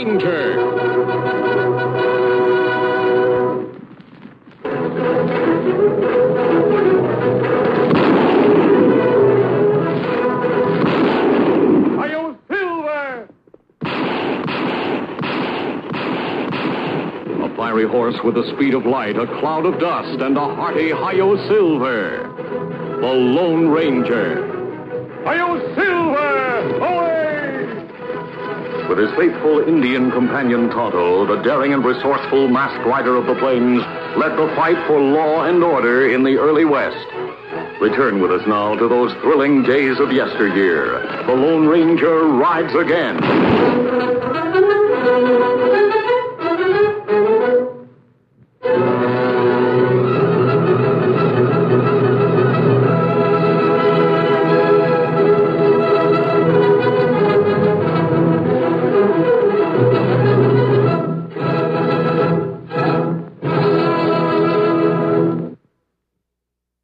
Ranger. Hi-yo, Silver! A fiery horse with the speed of light, a cloud of dust, and a hearty Hi-yo Silver. The Lone Ranger. Hi-yo, Silver! Away! With his faithful Indian companion Tonto, the daring and resourceful masked rider of the plains led the fight for law and order in the early West. Return with us now to those thrilling days of yesteryear. The Lone Ranger rides again.